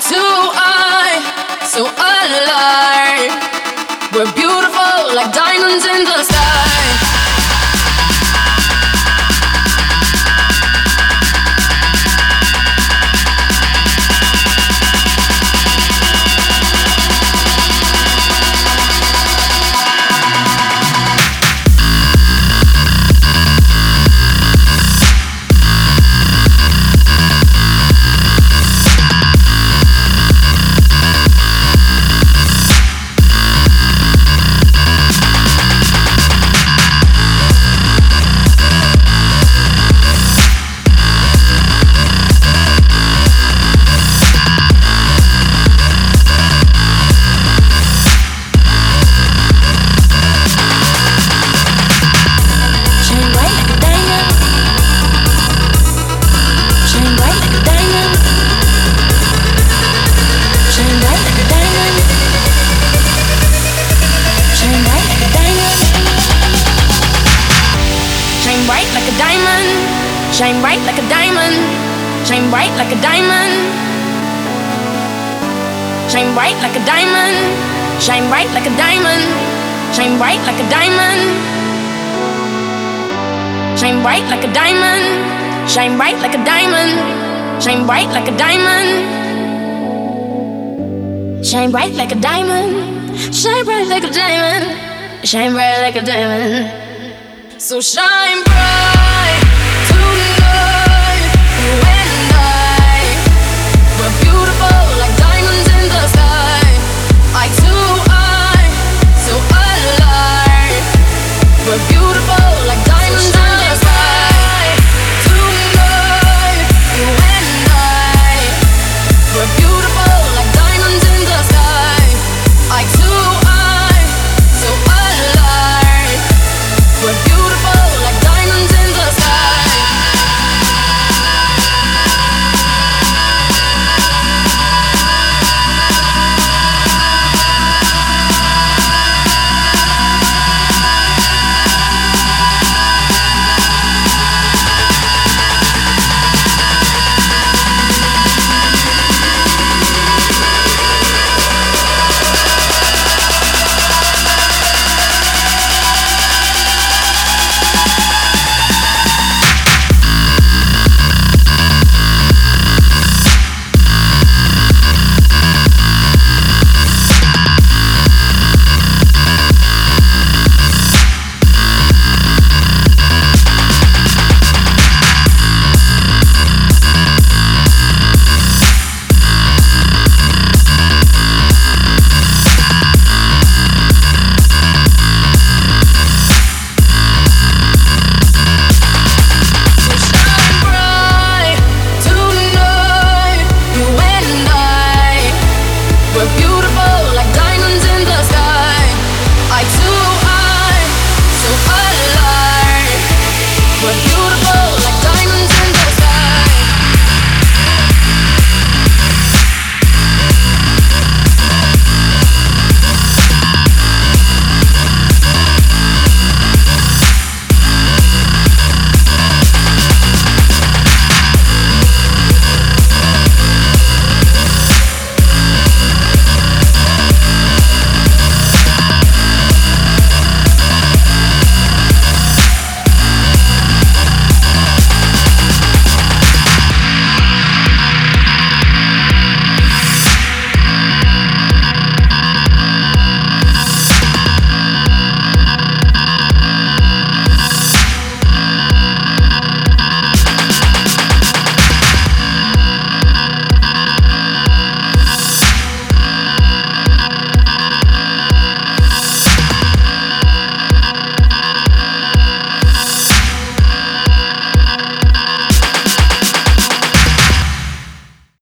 too high, so alive. We're beautiful like diamonds in the sky. Shine bright like a diamond. Shine bright like a diamond. Shine bright like a diamond. Shine bright like a diamond. Shine bright like a diamond. Shine bright like a diamond. Shine bright like a diamond. Shine bright like a diamond. Shine bright like a diamond. Shine bright like a diamond. Shine bright like a diamond. So shine bright.